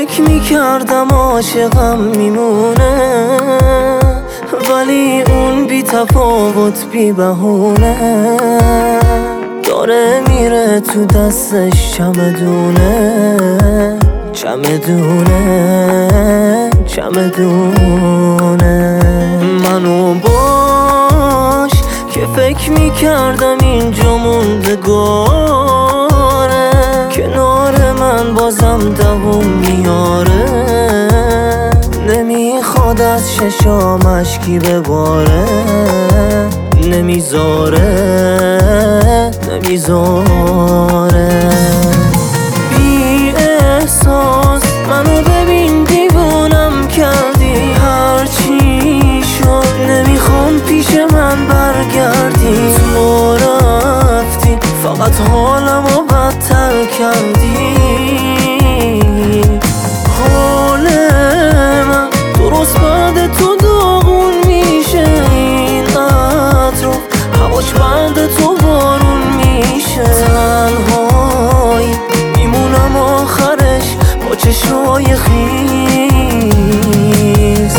فکر میکردم عاشقم میمونه، ولی اون بی تفاوت بی بهونه داره میره تو دستش چمدونه چمدونه چمدونه. منو باش که فکر میکردم اینجا موندگاره، کنار من بازم دووم میاره، نمیخواد از چشام اشکی بباره، نمیذاره نمیذاره. بی احساس منو ببین دیوونم کردی، هرچی شد نمیخوام پیش من برگردی، تو رفتی فقط حالمو بدتر کردی. حال من درست بعد تو داغون میشه، این اطراف هواش بعد تو بارون میشه، تنهایی میمونم آخرش با چشمای خیس.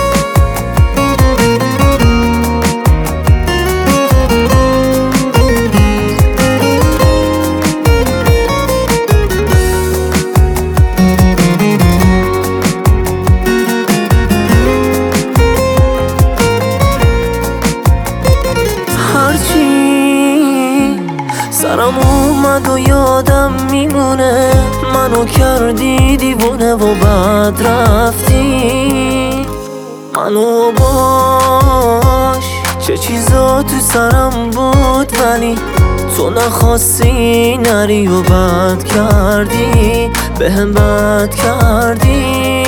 سرم اومد و یادم میمونه، منو کردی دیوونه و بعد رفتی. منو باش چه چیزا تو سرم بود، ولی تو نخواستی نری و بد کردی، بهم بد کردی.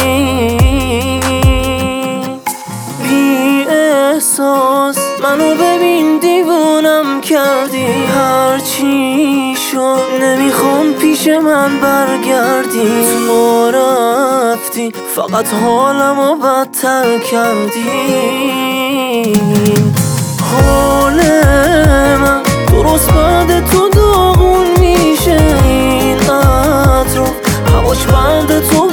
بی احساس منو ببین دیوونم کردی، هرچی شد نمیخوام پیش من برگردی، تو رفتی فقط حالمو بدتر کردی. حال من درست بعد تو داغون میشه، این اطراف هواش بعد تو